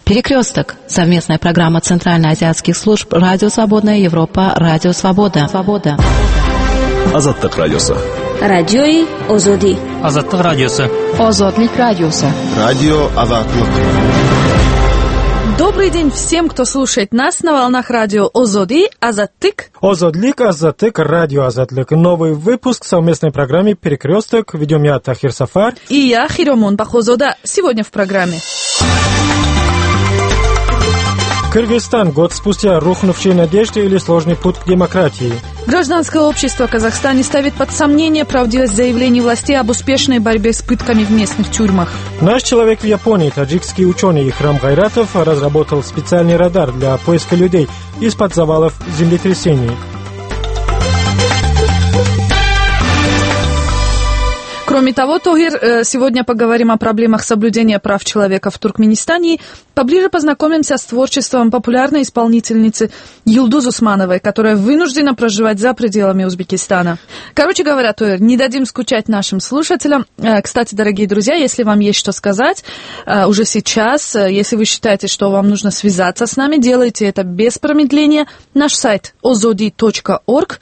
Перекресток. Совместная программа Центральноазиатских служб «Радио Свободная Европа», «Радио Свобода». Азаттык радиосы. Радиои Озоди. Азаттык радиосы. Озодлик радиосы. Радио Азаттык. Добрый день всем, кто слушает нас на волнах радио Озоди, Азаттык. Озодлик, Азаттык, радио Азаттык. Новый выпуск совместной программы «Перекресток». Ведем я, Тахир Сафар. И я, Хиромон Бахозода. Сегодня в программе. Кыргызстан. Год спустя. Рухнувшие надежды или сложный путь к демократии. Гражданское общество в Казахстане ставит под сомнение правдивость заявлений властей об успешной борьбе с пытками в местных тюрьмах. Наш человек в Японии, таджикский ученый Ихрам Гайратов, разработал специальный радар для поиска людей из-под завалов землетрясений. Кроме того, Тогир, сегодня поговорим о проблемах соблюдения прав человека в Туркменистане и поближе познакомимся с творчеством популярной исполнительницы Юлдуз Усмановой, которая вынуждена проживать за пределами Узбекистана. Короче говоря, Тогир, не дадим скучать нашим слушателям. Кстати, дорогие друзья, если вам есть что сказать уже сейчас, если вы считаете, что вам нужно связаться с нами, делайте это без промедления. Наш сайт ozodi.org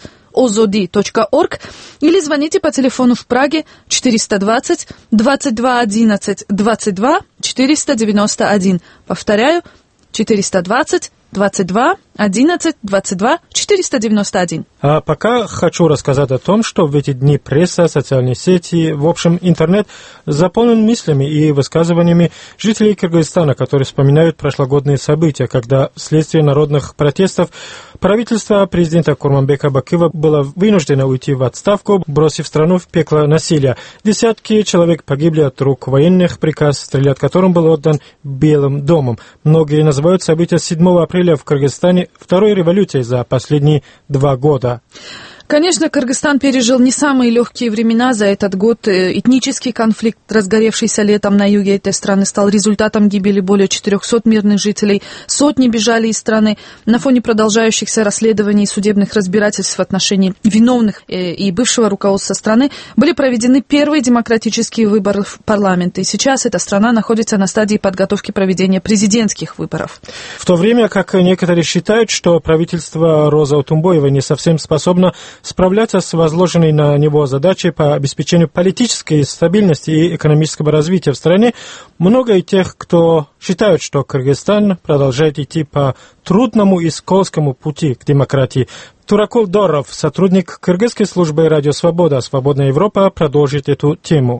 или звоните по телефону в Праге 420 22 11 22 491. Повторяю, 420 22 11 22 491. А пока хочу рассказать о том, что в эти дни пресса, социальные сети, в общем, интернет заполнен мыслями и высказываниями жителей Кыргызстана, которые вспоминают прошлогодние события, когда вследствие народных протестов правительство президента Курманбека Бакиева было вынуждено уйти в отставку, бросив страну в пекло насилия. Десятки человек погибли от рук военных, приказ стрелять которым был отдан Белым домом. Многие называют события 7 апреля в Кыргызстане второй революцией за последние 2 года. Конечно, Кыргызстан пережил не самые легкие времена за этот год. Этнический конфликт, разгоревшийся летом на юге этой страны, стал результатом гибели более 400 мирных жителей. Сотни бежали из страны. На фоне продолжающихся расследований и судебных разбирательств в отношении виновных и бывшего руководства страны были проведены первые демократические выборы в парламент. И сейчас эта страна находится на стадии подготовки проведения президентских выборов. В то время как некоторые считают, что правительство Розы Отунбоевой не совсем способно справляться с возложенной на него задачей по обеспечению политической стабильности и экономического развития в стране, много и тех, кто считают, что Кыргызстан продолжает идти по трудному и скользкому пути к демократии. Туракул Доров, сотрудник кыргызской службы «Радио Свобода», «Свободная Европа», продолжит эту тему.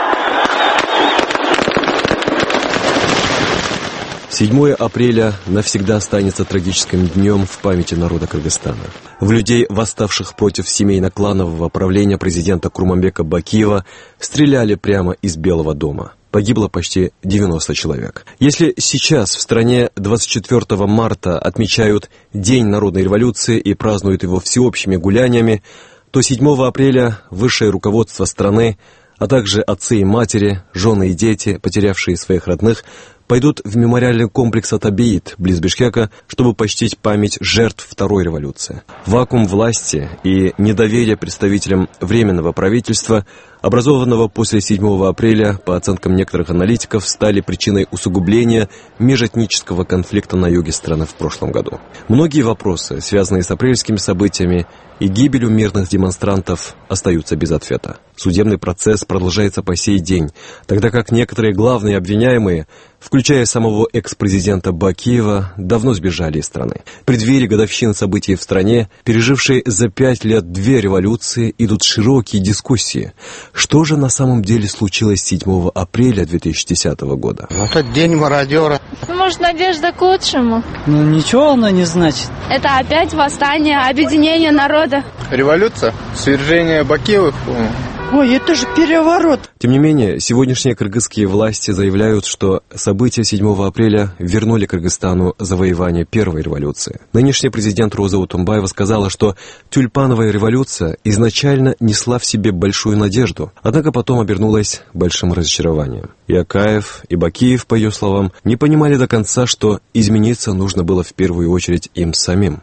7 апреля навсегда останется трагическим днем в памяти народа Кыргызстана. В людей, восставших против семейно-кланового правления президента Курманбека Бакиева, стреляли прямо из Белого дома. Погибло почти 90 человек. Если сейчас в стране 24 марта отмечают День народной революции и празднуют его всеобщими гуляниями, то 7 апреля высшее руководство страны, а также отцы и матери, жены и дети, потерявшие своих родных, пойдут в мемориальный комплекс Атабеит, близ Бишкека, чтобы почтить память жертв Второй революции. Вакуум власти и недоверие представителям Временного правительства, образованного после 7 апреля, по оценкам некоторых аналитиков, стали причиной усугубления межэтнического конфликта на юге страны в прошлом году. Многие вопросы, связанные с апрельскими событиями и гибелью мирных демонстрантов, остаются без ответа. Судебный процесс продолжается по сей день, тогда как некоторые главные обвиняемые, включая самого экс-президента Бакиева, давно сбежали из страны. В преддверии годовщины событий в стране, пережившей за 5 лет 2 революции, идут широкие дискуссии. Что же на самом деле случилось 7 апреля 2010 года? Это день мародера. Может, надежда к лучшему? Ну, ничего оно не значит. Это опять восстание, объединение народа. Революция? Свержение Бакиевых? Ой, это же переворот. Тем не менее, сегодняшние кыргызские власти заявляют, что события 7 апреля вернули Кыргызстану завоевание первой революции. Нынешний президент Роза Отунбаева сказала, что тюльпановая революция изначально несла в себе большую надежду, однако потом обернулась большим разочарованием. И Акаев, и Бакиев, по ее словам, не понимали до конца, что измениться нужно было в первую очередь им самим.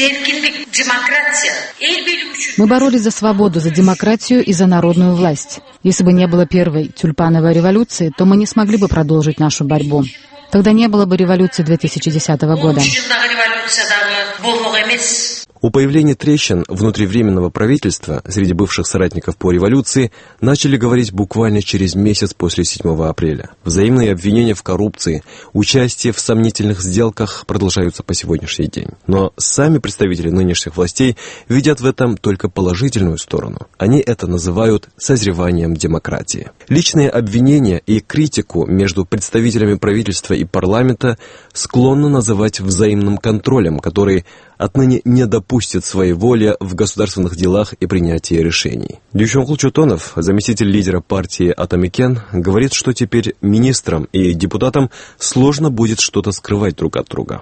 Мы боролись за свободу, за демократию и за народную власть. Если бы не было первой тюльпановой революции, то мы не смогли бы продолжить нашу борьбу. Тогда не было бы революции 2010 года. О появлении трещин внутривременного правительства среди бывших соратников по революции начали говорить буквально через месяц после 7 апреля. Взаимные обвинения в коррупции, участие в сомнительных сделках продолжаются по сегодняшний день. Но сами представители нынешних властей видят в этом только положительную сторону. Они это называют созреванием демократии. Личные обвинения и критику между представителями правительства и парламента склонны называть взаимным контролем, который отныне не допустит своей воли в государственных делах и принятии решений. Дюшонкул Чотонов, заместитель лидера партии «Атамикен», говорит, что теперь министрам и депутатам сложно будет что-то скрывать друг от друга.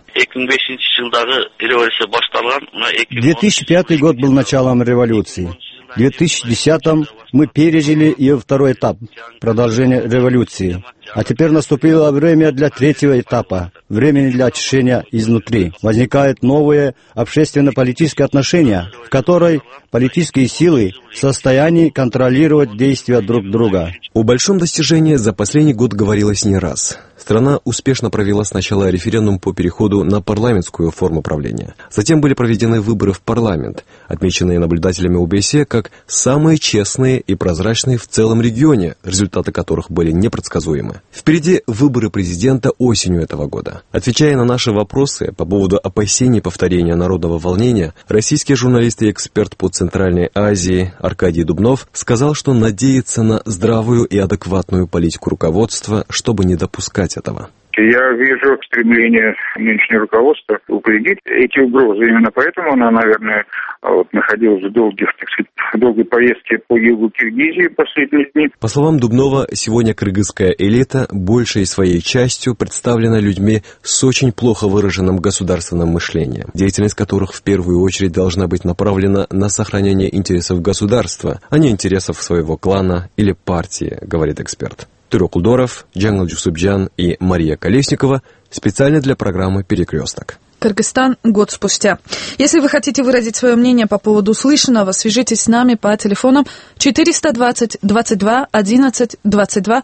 2005 год был началом революции. В 2010 мы пережили ее второй этап, продолжение революции. А теперь наступило время для третьего этапа, времени для очищения изнутри. Возникают новые общественно-политические отношения, в которой политические силы в состоянии контролировать действия друг друга. О большом достижении за последний год говорилось не раз. Страна успешно провела сначала референдум по переходу на парламентскую форму правления. Затем были проведены выборы в парламент, отмеченные наблюдателями ОБСЕ как самые честные и прозрачные в целом регионе, результаты которых были непредсказуемы. Впереди выборы президента осенью этого года. Отвечая на наши вопросы по поводу опасений повторения народного волнения, российский журналист и эксперт по Центральной Азии Аркадий Дубнов сказал, что надеется на здравую и адекватную политику руководства, чтобы не допускать этого. Я вижу стремление нынешнего руководства упредить эти угрозы. Именно поэтому она, наверное, находилась в долгой поездке по югу Киргизии последние дни. По словам Дубнова, сегодня кыргызская элита большей своей частью представлена людьми с очень плохо выраженным государственным мышлением, деятельность которых в первую очередь должна быть направлена на сохранение интересов государства, а не интересов своего клана или партии, говорит эксперт. Тюрок Кулдоров, Джангл Джусубджан и Мария Колесникова специально для программы «Перекресток». Кыргызстан год спустя. Если вы хотите выразить свое мнение по поводу услышанного, свяжитесь с нами по телефонам 420 22 11 22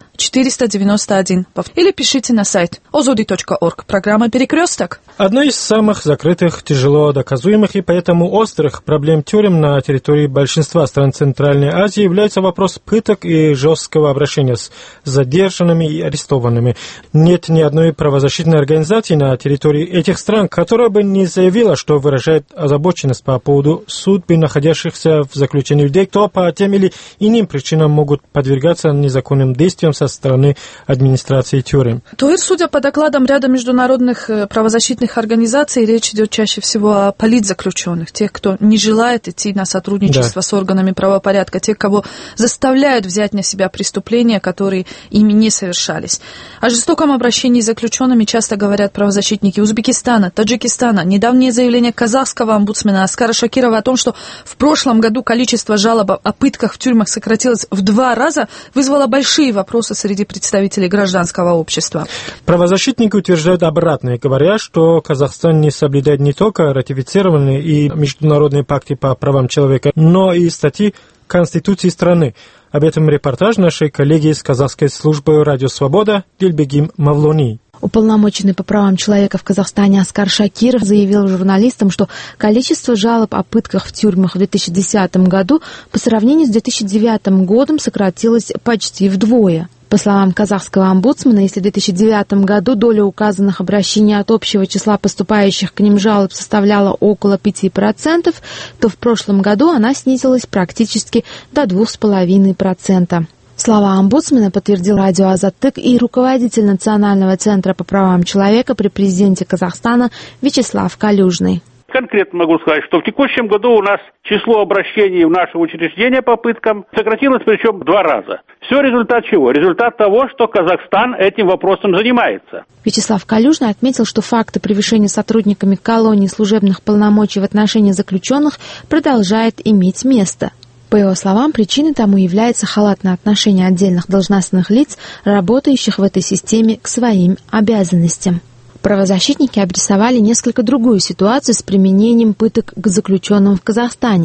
491 или пишите на сайт ozodi.org. Программа «Перекресток». Одной из самых закрытых, тяжело доказуемых и поэтому острых проблем тюрем на территории большинства стран Центральной Азии является вопрос пыток и жесткого обращения с задержанными и арестованными. Нет ни одной правозащитной организации на территории этих стран, которая бы не заявила, что выражает озабоченность по поводу судьбы находящихся в заключении людей, кто по тем или иным причинам могут подвергаться незаконным действиям со стороны администрации тюрем. Туир, судя по докладам ряда международных правозащитных организаций, речь идет чаще всего о политзаключенных, тех, кто не желает идти на сотрудничество с органами правопорядка, тех, кого заставляют взять на себя преступления, которые ими не совершались. О жестоком обращении с заключенными часто говорят правозащитники Узбекистана, Таджикистана. Недавнее заявление казахского омбудсмена Аскара Шакирова о том, что в прошлом году количество жалоб о пытках в тюрьмах сократилось в 2 раза, вызвало большие вопросы среди представителей гражданского общества. Правозащитники утверждают обратное, говоря, что Казахстан не соблюдает не только ратифицированные и международные пакты по правам человека, но и статьи Конституции страны. Об этом репортаж нашей коллеги из казахской службы «Радио Свобода» Дильбегим Мавлони. Уполномоченный по правам человека в Казахстане Аскар Шакиров заявил журналистам, что количество жалоб о пытках в тюрьмах в 2010 году по сравнению с 2009 годом сократилось почти вдвое. По словам казахского омбудсмена, если в 2009 году доля указанных обращений от общего числа поступающих к ним жалоб составляла около 5%, то в прошлом году она снизилась практически до 2,5%. Слова омбудсмена подтвердил радио «Азаттык» и руководитель Национального центра по правам человека при президенте Казахстана Вячеслав Калюжный. Конкретно могу сказать, что в текущем году у нас число обращений в наше учреждение по пыткам сократилось, причем в 2 раза. Все результат чего? Результат того, что Казахстан этим вопросом занимается. Вячеслав Калюжный отметил, что факты превышения сотрудниками колонии служебных полномочий в отношении заключенных продолжает иметь место. По его словам, причиной тому является халатное отношение отдельных должностных лиц, работающих в этой системе, к своим обязанностям. Правозащитники обрисовали несколько другую ситуацию с применением пыток к заключенным в Казахстане.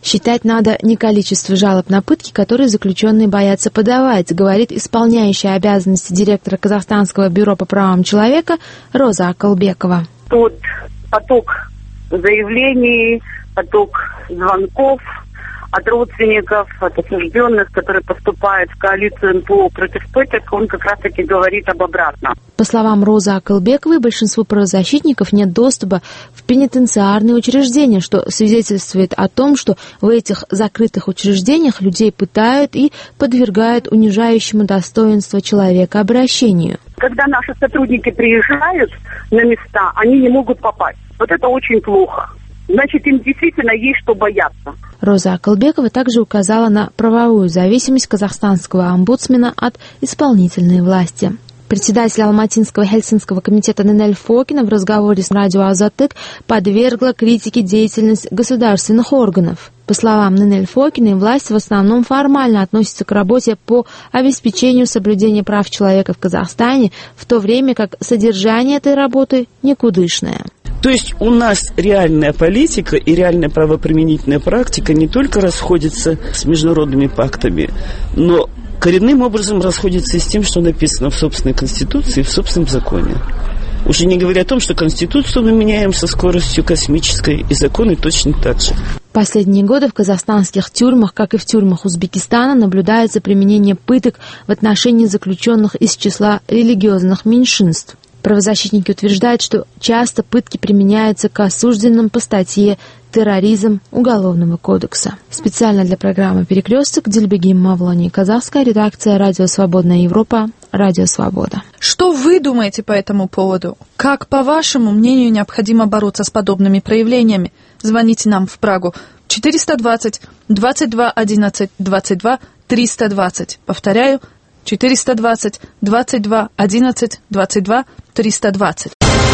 Считать надо не количество жалоб на пытки, которые заключенные боятся подавать, говорит исполняющая обязанности директора Казахстанского бюро по правам человека Роза Акылбекова. Тот поток заявлений, поток звонков от родственников, от осужденных, которые поступают в коалицию НПО против пыток, он как раз-таки говорит об обратном. По словам Розы Акылбековой, большинству правозащитников нет доступа в пенитенциарные учреждения, что свидетельствует о том, что в этих закрытых учреждениях людей пытают и подвергают унижающему достоинство человека обращению. Когда наши сотрудники приезжают на места, они не могут попасть. Вот это очень плохо. Значит, им действительно есть что бояться. Роза Акылбекова также указала на правовую зависимость казахстанского омбудсмена от исполнительной власти. Председатель Алматинского Хельсинского комитета Нинель Фокина в разговоре с радио Азаттык подвергла критике деятельность государственных органов. По словам Нинель Фокиной, власть в основном формально относится к работе по обеспечению соблюдения прав человека в Казахстане, в то время как содержание этой работы никудышное. То есть у нас реальная политика и реальная правоприменительная практика не только расходятся с международными пактами, но коренным образом расходится и с тем, что написано в собственной Конституции и в собственном законе. Уже не говоря о том, что Конституцию мы меняем со скоростью космической, и законы точно так же. Последние годы в казахстанских тюрьмах, как и в тюрьмах Узбекистана, наблюдается применение пыток в отношении заключенных из числа религиозных меньшинств. Правозащитники утверждают, что часто пытки применяются к осужденным по статье «Терроризм» Уголовного кодекса. Специально для программы «Перекресток» Дильбегим Мавлани, казахская редакция «Радио Свободная Европа», «Радио Свобода». Что вы думаете по этому поводу? Как, по вашему мнению, необходимо бороться с подобными проявлениями? Звоните нам в Прагу 420 22 11 22 320. Повторяю, 420 22 11 22 320.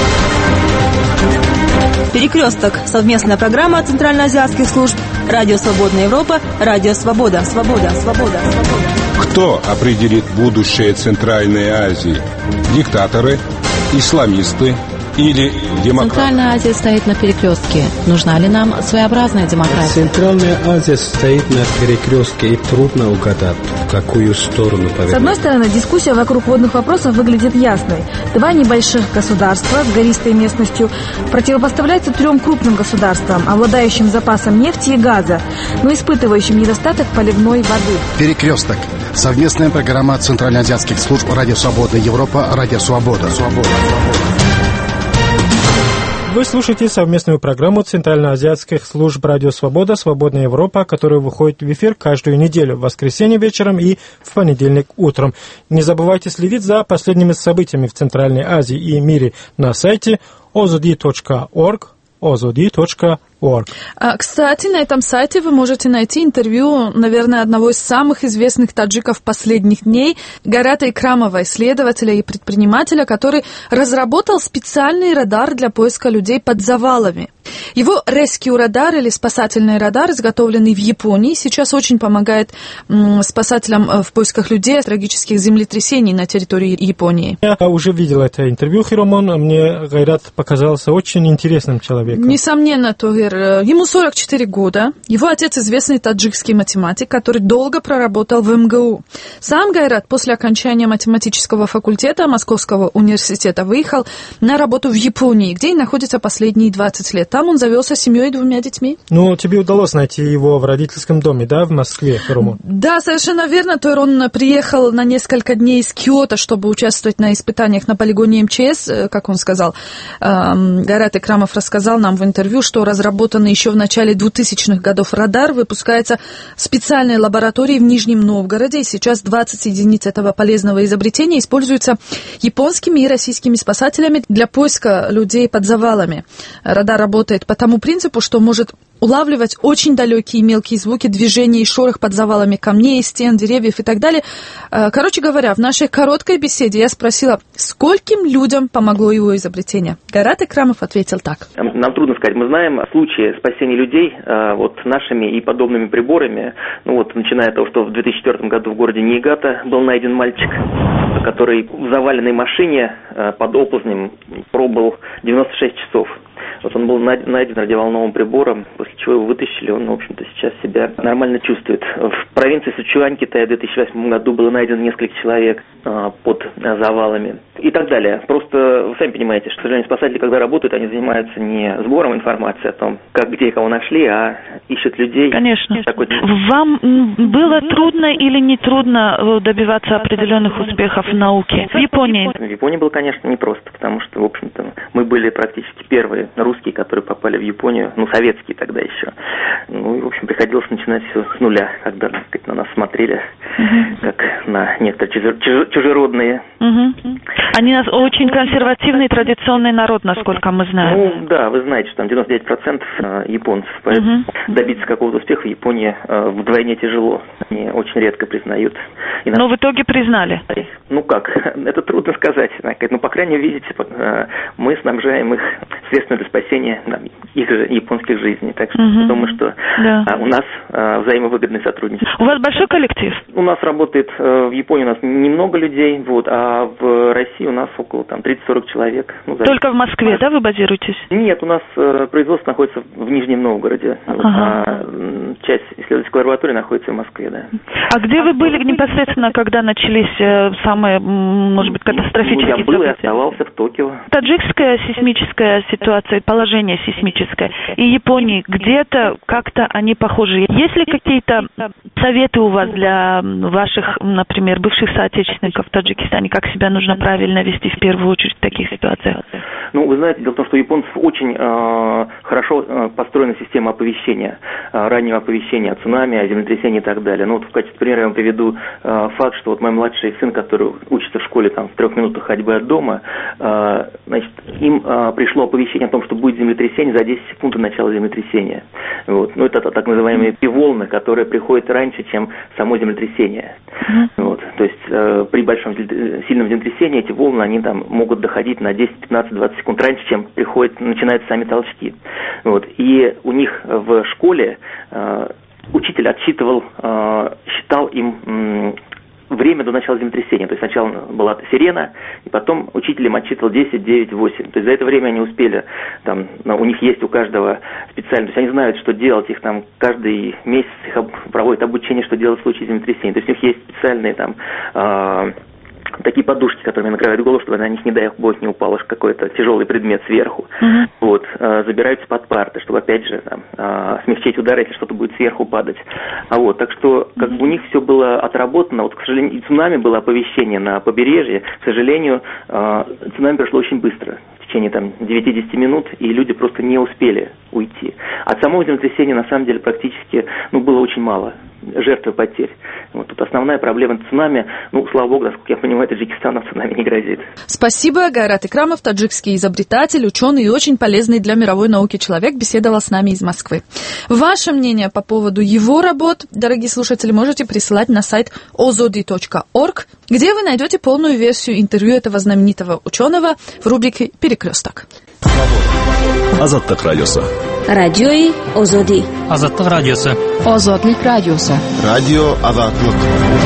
Перекресток. Совместная программа центральноазиатских служб «Радио Свободная Европа», «Радио Свобода». Свобода, свобода, свобода. Кто определит будущее Центральной Азии? Диктаторы, исламисты или демократы? Центральная Азия стоит на перекрестке. Нужна ли нам своеобразная демократия? Центральная Азия стоит на перекрестке, и трудно угадать, в какую сторону повернуть. С одной стороны, дискуссия вокруг водных вопросов выглядит ясной. Два небольших государства с гористой местностью противопоставляются трем крупным государствам, обладающим запасом нефти и газа, но испытывающим недостаток поливной воды. Перекресток. Совместная программа центральноазиатских служб «Радио Свободная Европа», «Радио Свобода». Вы слушаете совместную программу центральноазиатских служб «Радио Свобода», «Свободная Европа», которая выходит в эфир каждую неделю, в воскресенье вечером и в понедельник утром. Не забывайте следить за последними событиями в Центральной Азии и мире на сайте ozodi.org. Кстати, на этом сайте вы можете найти интервью, наверное, одного из самых известных таджиков последних дней, Гайрата Икрамова, исследователя и предпринимателя, который разработал специальный радар для поиска людей под завалами. Его Rescue радар или спасательный радар, изготовленный в Японии, сейчас очень помогает спасателям в поисках людей от трагических землетрясений на территории Японии. Я уже видел это интервью, Хиромон, мне Гайрат показался очень интересным человеком. Несомненно, Тогир. Ему 44 года. Его отец известный таджикский математик, который долго проработал в МГУ. Сам Гайрат после окончания математического факультета Московского университета выехал на работу в Японии, где и находится последние 20 лет. Там он завелся семьей и 2 детьми. Ну, тебе удалось найти его в родительском доме, да, в Москве, Хиромон? Да, совершенно верно. Тогир, он приехал на несколько дней из Киото, чтобы участвовать на испытаниях на полигоне МЧС, как он сказал. Гайрат Икрамов рассказал нам в интервью, что разработанный еще в начале 2000-х годов радар выпускается в специальной лаборатории в Нижнем Новгороде, и сейчас 20 единиц этого полезного изобретения используются японскими и российскими спасателями для поиска людей под завалами. Радар работает по тому принципу, что может улавливать очень далекие мелкие звуки движения и шорох под завалами камней, стен, деревьев и так далее. Короче говоря, в нашей короткой беседе я спросила, скольким людям помогло его изобретение. Гайрат Икрамов ответил так. Нам трудно сказать. Мы знаем о случае спасения людей вот нашими и подобными приборами. Ну вот, начиная от того, что в 2004 году в городе Ниигата был найден мальчик, который в заваленной машине под оползнем пробыл 96 часов. Вот он был найден радиоволновым прибором, после чего его вытащили, он, в общем-то, сейчас себя нормально чувствует. В провинции Сычуань Китая в 2008 году было найдено несколько человек под завалами и так далее. Просто, вы сами понимаете, что, к сожалению, спасатели, когда работают, они занимаются не сбором информации о том, как, где и кого нашли, а ищут людей. Конечно. Вам было трудно или не трудно добиваться определенных успехов в науке в Японии? В Японии было, конечно, непросто, потому что, в общем-то, мы были практически первые русские, которые попали в Японию, советские тогда еще. И, в общем, приходилось начинать все с нуля, когда, так сказать, на нас смотрели, как на некоторые чужеродные. Они очень консервативный и традиционный народ, насколько мы знаем. Да, вы знаете, что там 99% японцев, поэтому добиться какого-то успеха в Японии вдвойне тяжело. Они очень редко признают. Но в итоге признали. Это трудно сказать. По крайней мере, видите, мы снабжаем их средствами для спасения их же японских жизней. Так что думаю, что у нас взаимовыгодное сотрудничество. У вас большой коллектив? У нас работает в Японии у нас немного людей, а в России у нас около 30-40 человек. Только в Москве, да, вы базируетесь? Нет, у нас производство находится в Нижнем Новгороде, а часть исследовательской лаборатории находится в Москве, да. А где вы были непосредственно, когда начались самые, может быть, катастрофические события? Я был и оставался в Токио. Таджикская сейсмическая ситуация, положение сейсмическое и Японии, где-то как-то они похожи. Есть ли какие-то советы у вас для ваших, например, бывших соотечественников в Таджикистане, как себя нужно правильно вести в первую очередь в таких ситуациях? Вы знаете, дело в том, что у японцев очень хорошо построена система оповещения, раннего оповещения о цунами, о землетрясении и так далее. В качестве примера я вам приведу факт, что мой младший сын, который учится в школе в 3 минутах ходьбы от дома, им пришло оповещение о том, что будет землетрясение за 10 секунд до начала землетрясения. Это так называемые пиволны, которые приходят раньше, чем само землетрясение. То есть при большом сильном землетрясении эти волны, они могут доходить на 10, 15, 20 секунд раньше, чем начинаются сами толчки. И у них в школе учитель считал им время до начала землетрясения. То есть сначала была сирена, и потом учитель им отчитывал 10, 9, 8. То есть за это время они успели, у них есть у каждого специально, то есть они знают, что делать, их каждый месяц их проводят обучение, что делать в случае землетрясения. То есть у них есть специальные такие подушки, которыми накрывают голову, чтобы на них, не дай бог, не упал какой-то тяжелый предмет сверху. Забираются под парты, чтобы, опять же, смягчить удар, если что-то будет сверху падать. Так что, у них все было отработано. К сожалению, и цунами было оповещение на побережье. К сожалению, цунами пришло очень быстро. В течение 9-10 минут, и люди просто не успели уйти. От самого землетрясения, на самом деле, практически, было очень мало жертв и потерь. Тут основная проблема цунами, слава богу, насколько я понимаю, Таджикистану цунами не грозит. Спасибо. Гайрат Икрамов, таджикский изобретатель, ученый и очень полезный для мировой науки человек, беседовал с нами из Москвы. Ваше мнение по поводу его работ, дорогие слушатели, можете присылать на сайт ozodi.org, где вы найдете полную версию интервью этого знаменитого ученого в рубрике «Перекресток». Азаттык радиосы. Радиои Озоди. Азаттык радиосы. Озодлик радиосы. Радио Азаттык.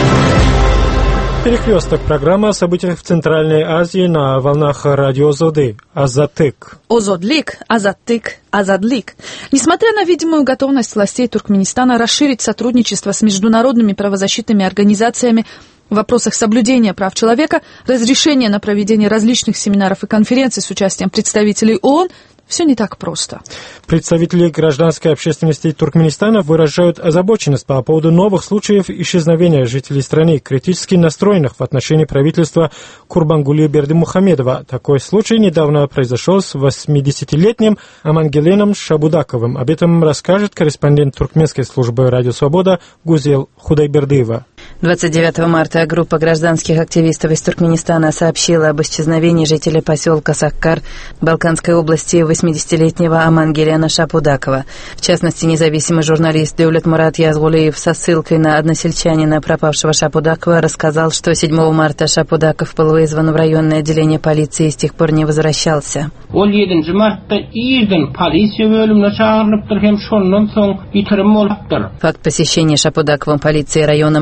Перекресток. Программа о событиях в Центральной Азии на волнах радио Озоди. Азаттык. Озодлик, Азаттык, Азадлик. Несмотря на видимую готовность властей Туркменистана расширить сотрудничество с международными правозащитными организациями в вопросах соблюдения прав человека, разрешение на проведение различных семинаров и конференций с участием представителей ООН, все не так просто. Представители гражданской общественности Туркменистана выражают озабоченность по поводу новых случаев исчезновения жителей страны, критически настроенных в отношении правительства Курбангулы Бердымухамедова. Такой случай недавно произошел с 80-летним Амангеленом Шабудаковым. Об этом расскажет корреспондент туркменской службы «Радио Свобода» Гузел Худайбердыева. 29 марта группа гражданских активистов из Туркменистана сообщила об исчезновении жителя поселка Саккар Балканской области 80-летнего Амангелена Шапудакова. В частности, независимый журналист Даулетмурат Язгулиев со ссылкой на односельчанина пропавшего Шапудакова рассказал, что 7 марта Шапудаков был вызван в районное отделение полиции и с тех пор не возвращался. 17 martda irden polisiya bölümüne çağırılıptır hem şondan soň bitirim bolupdyr. Факт посещения Шапудаковым полиции района Махтамгул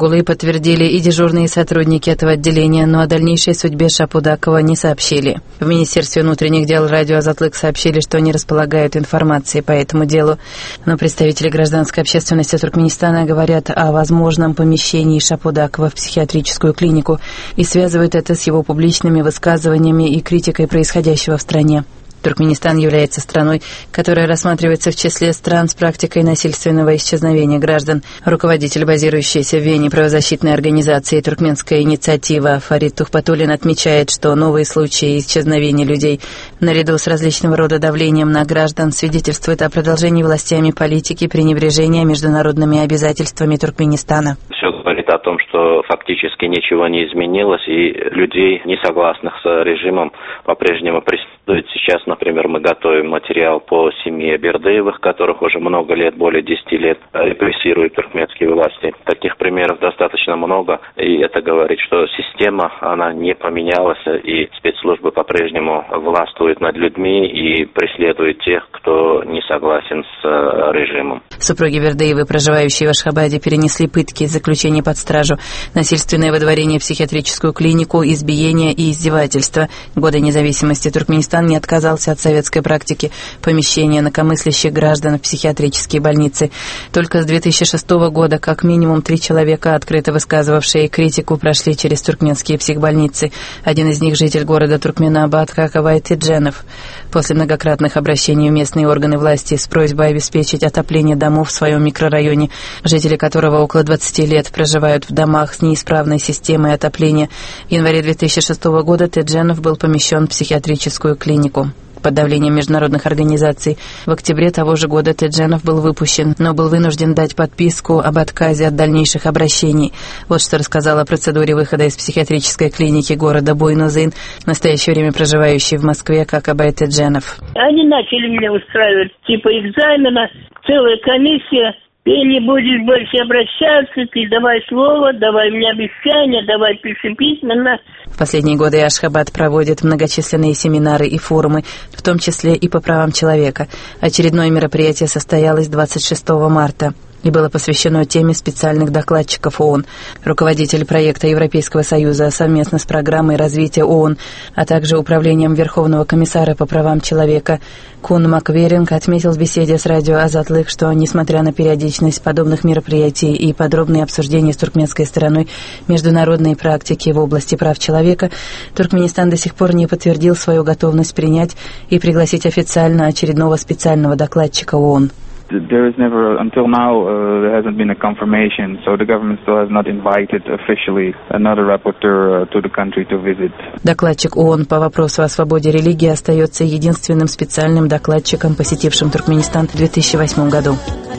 Хизбуллы подтвердили и дежурные сотрудники этого отделения, но о дальнейшей судьбе Шапудакова не сообщили. В Министерстве внутренних дел радио «Азатлык» сообщили, что не располагают информацией по этому делу. Но представители гражданской общественности Туркменистана говорят о возможном помещении Шапудакова в психиатрическую клинику и связывают это с его публичными высказываниями и критикой происходящего в стране. Туркменистан является страной, которая рассматривается в числе стран с практикой насильственного исчезновения граждан. Руководитель базирующейся в Вене правозащитной организации «Туркменская инициатива» Фарид Тухпатуллин отмечает, что новые случаи исчезновения людей наряду с различного рода давлением на граждан свидетельствуют о продолжении властями политики пренебрежения международными обязательствами Туркменистана. Все говорит о том, что фактически ничего не изменилось, и людей, не согласных с режимом, по-прежнему преследуют. Сейчас, например, мы готовим материал по семье Бердыевых, которых уже много лет, более 10 лет, репрессируют туркменские власти. Таких примеров достаточно много, и это говорит, что система, она не поменялась, и спецслужбы по-прежнему властвуют над людьми и преследуют тех, кто не согласен с режимом. Супруги Бердыевы, проживающие в Ашхабаде, перенесли пытки, заключение под стражу, насильственное выдворение в психиатрическую клинику, избиение и издевательства. Годы независимости Туркменистан не отказался от советской практики помещения инакомыслящих граждан в психиатрические больницы. Только с 2006 года как минимум 3 человека, открыто высказывавшие критику, прошли через туркменские психбольницы. Один из них — житель города Туркменабад Какабай Тидженов. После многократных обращений в местные органы власти с просьбой обеспечить отопление домов в своем микрорайоне, жители которого около 20 лет проживают в домах с неисправной системой отопления, в январе 2006 года Тидженов был помещен в психиатрическую клинику. Под давлением международных организаций в октябре того же года Тидженов был выпущен, но был вынужден дать подписку об отказе от дальнейших обращений. Вот что рассказал о процедуре выхода из психиатрической клиники города Буйнузын, в настоящее время проживающий в Москве Какабай Тидженов. Они начали мне устраивать типа экзамена, целая комиссия. Ты не будешь больше обращаться, ты давай слово, давай мне обещание, давай пиши письменно. В последние годы Ашхабад проводит многочисленные семинары и форумы, в том числе и по правам человека. Очередное мероприятие состоялось 26 марта и было посвящено теме специальных докладчиков ООН. Руководитель проекта Европейского Союза совместно с программой развития ООН, а также Управлением Верховного комиссара по правам человека Кун Макверинг отметил в беседе с радио «Азатлык», что, несмотря на периодичность подобных мероприятий и подробные обсуждения с туркменской стороной международной практики в области прав человека, Туркменистан до сих пор не подтвердил свою готовность принять и пригласить официально очередного специального докладчика ООН. There is never, until now, there hasn't been a confirmation, so the government still has not invited officially another rapporteur to the country to visit. Докладчик ООН по вопросу о свободе религии остается единственным специальным докладчиком, посетившим Туркменистан в 2008 году.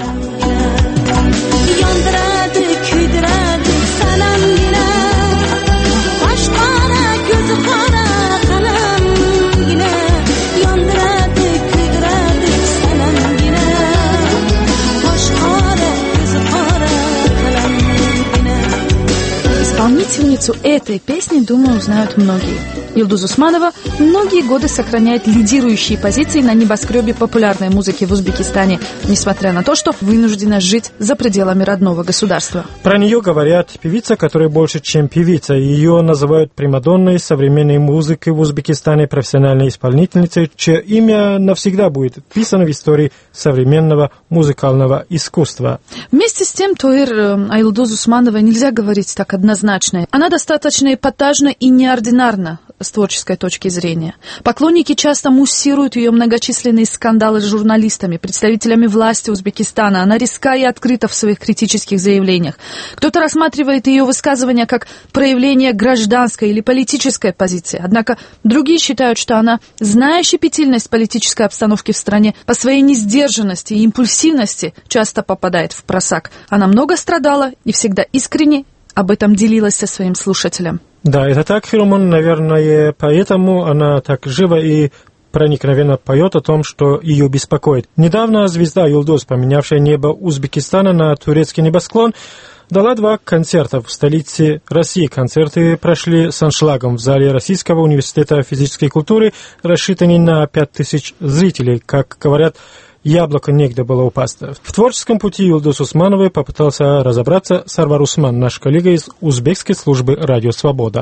Исполнительницу этой песни, думаю, знают многие. Юлдуз Усманова многие годы сохраняет лидирующие позиции на небоскребе популярной музыки в Узбекистане, несмотря на то, что вынуждена жить за пределами родного государства. Про нее говорят певица, которая больше, чем певица. Ее называют примадонной современной музыки в Узбекистане, профессиональной исполнительницей, чье имя навсегда будет вписано в истории современного музыкального искусства. Вместе с тем, о Юлдуз Усмановой нельзя говорить так однозначно. Она достаточно эпатажна и неординарна с творческой точки зрения. Поклонники часто муссируют ее многочисленные скандалы с журналистами, представителями власти Узбекистана. Она резка и открыта в своих критических заявлениях. Кто-то рассматривает ее высказывания как проявление гражданской или политической позиции. Однако другие считают, что она, зная щепетильность политической обстановки в стране, по своей несдержанности и импульсивности часто попадает в просак. Она много страдала и всегда искренне об этом делилась со своим слушателем. Да, это так, Филмон, наверное, поэтому она так живо и проникновенно поет о том, что ее беспокоит. Недавно звезда Юлдуз, поменявшая небо Узбекистана на турецкий небосклон, дала 2 концерта в столице России. Концерты прошли с аншлагом в зале Российского университета физической культуры, рассчитанный на 5000 зрителей. Как говорят яблоко негде было упасть. В творческом пути Юлдуз Усмановой попытался разобраться Сарвар Усман, наш коллега из узбекской службы «Радио Свобода».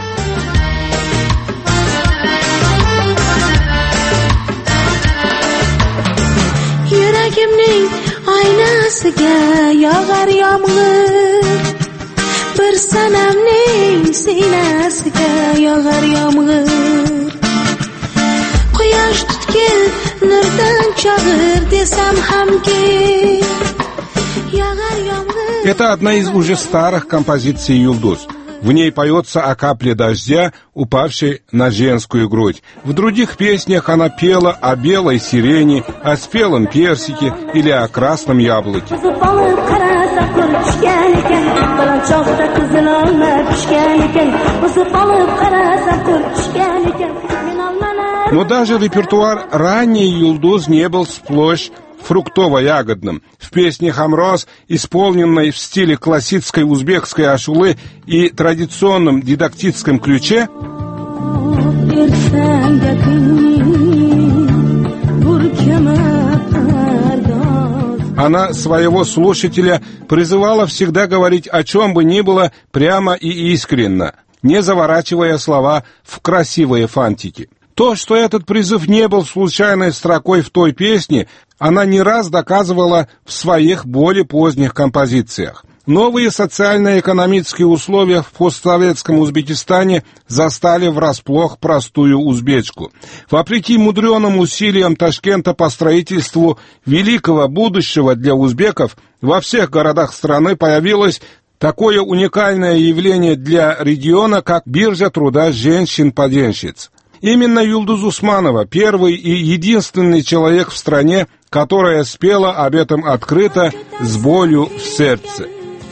Yüreğimning aynasiga yog'ar yomg'ir, bir sanamning sinasiga yog'ar yomg'ir. Quyosh tutgan nurdan chog'ir desam hamki yog'ar yomg'ir. Это одна из уже старых композиций Юлдуз. В ней поется о капле дождя, упавшей на женскую грудь. В других песнях она пела о белой сирени, о спелом персике или о красном яблоке. Но даже репертуар ранней Юлдуз не был сплошь фруктово-ягодным. В песне «Хамроз», исполненной в стиле классической узбекской ашулы и традиционном дидактическом ключе, она своего слушателя призывала всегда говорить о чем бы ни было прямо и искренно, не заворачивая слова в красивые фантики. То, что этот призыв не был случайной строкой в той песне, она не раз доказывала в своих более поздних композициях. Новые социально-экономические условия в постсоветском Узбекистане застали врасплох простую узбечку. Вопреки мудреным усилиям Ташкента по строительству великого будущего для узбеков, во всех городах страны появилось такое уникальное явление для региона, как биржа труда женщин-поденщиц. Именно Юлдуз Усманова, первый и единственный человек в стране, которая спела об этом открыто, с болью в сердце.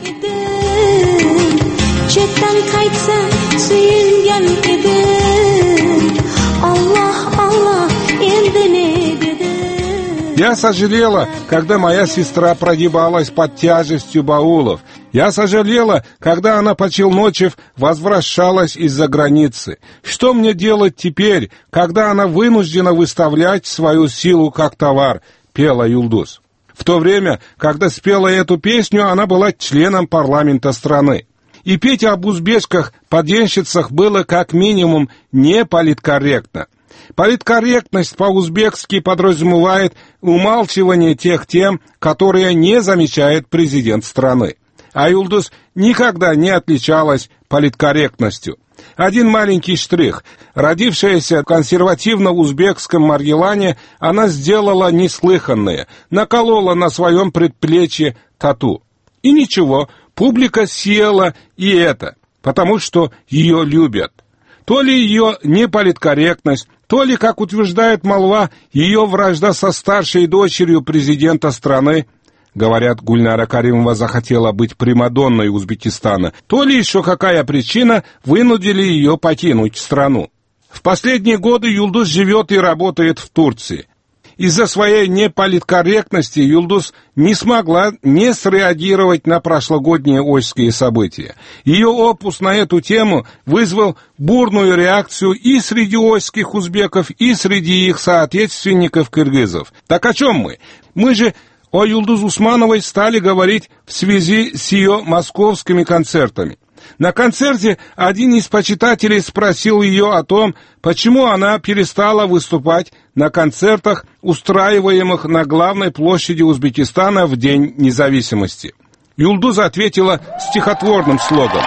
Я сожалела, когда моя сестра прогибалась под тяжестью баулов. Я сожалела, когда она по челночев возвращалась из-за границы. Что мне делать теперь, когда она вынуждена выставлять свою силу как товар, пела Юлдуз. В то время, когда спела эту песню, она была членом парламента страны. И петь об узбекских-поденщицах было как минимум не политкорректно. Политкорректность по-узбекски подразумевает умалчивание тех тем, которые не замечает президент страны. А Юлдуз никогда не отличалась политкорректностью. Один маленький штрих. Родившаяся в консервативно-узбекском Маргилане, она сделала неслыханное, наколола на своем предплечье тату. И ничего, публика съела и это, потому что ее любят. То ли ее неполиткорректность, то ли, как утверждает молва, ее вражда со старшей дочерью президента страны, говорят, Гульнара Каримова захотела быть примадонной Узбекистана, то ли еще какая причина вынудили ее покинуть страну. В последние годы Юлдуз живет и работает в Турции. Из-за своей неполиткорректности Юлдуз не смогла не среагировать на прошлогодние ошские события. Ее опус на эту тему вызвал бурную реакцию и среди ошских узбеков, и среди их соотечественников кыргызов. Так о чем мы? Мы же о Юлдуз Усмановой стали говорить в связи с ее московскими концертами. На концерте один из почитателей спросил ее о том, почему она перестала выступать на концертах, устраиваемых на главной площади Узбекистана в День независимости. Юлдуз ответила стихотворным слогом.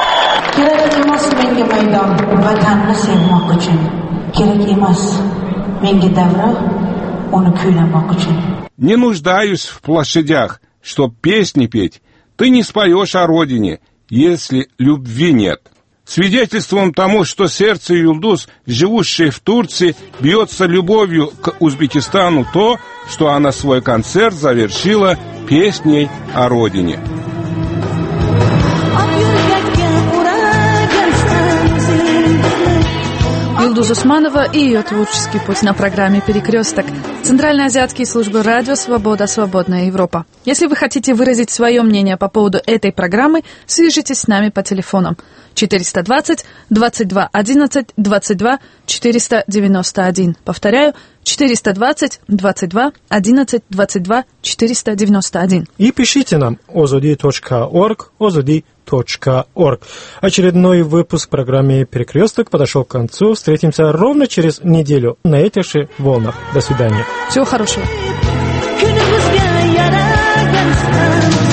«Не нуждаюсь в площадях, чтоб песни петь. Ты не споешь о родине, если любви нет». Свидетельством тому, что сердце Юлдуз, живущей в Турции, бьется любовью к Узбекистану, то, что она свой концерт завершила песней о родине. Юлдуз Усманова и ее творческий путь на программе «Перекресток». Центральноазиатские службы «Радио Свобода. Свободная Европа». Если вы хотите выразить свое мнение по поводу этой программы, свяжитесь с нами по телефонам 420 22 11 22 491. Повторяю, 420 22 11 22 491. И пишите нам ozodi.org, ozodi.org. Очередной выпуск программы «Перекресток» подошел к концу. Встретимся ровно через неделю на этих же волнах. До свидания. Всего хорошего.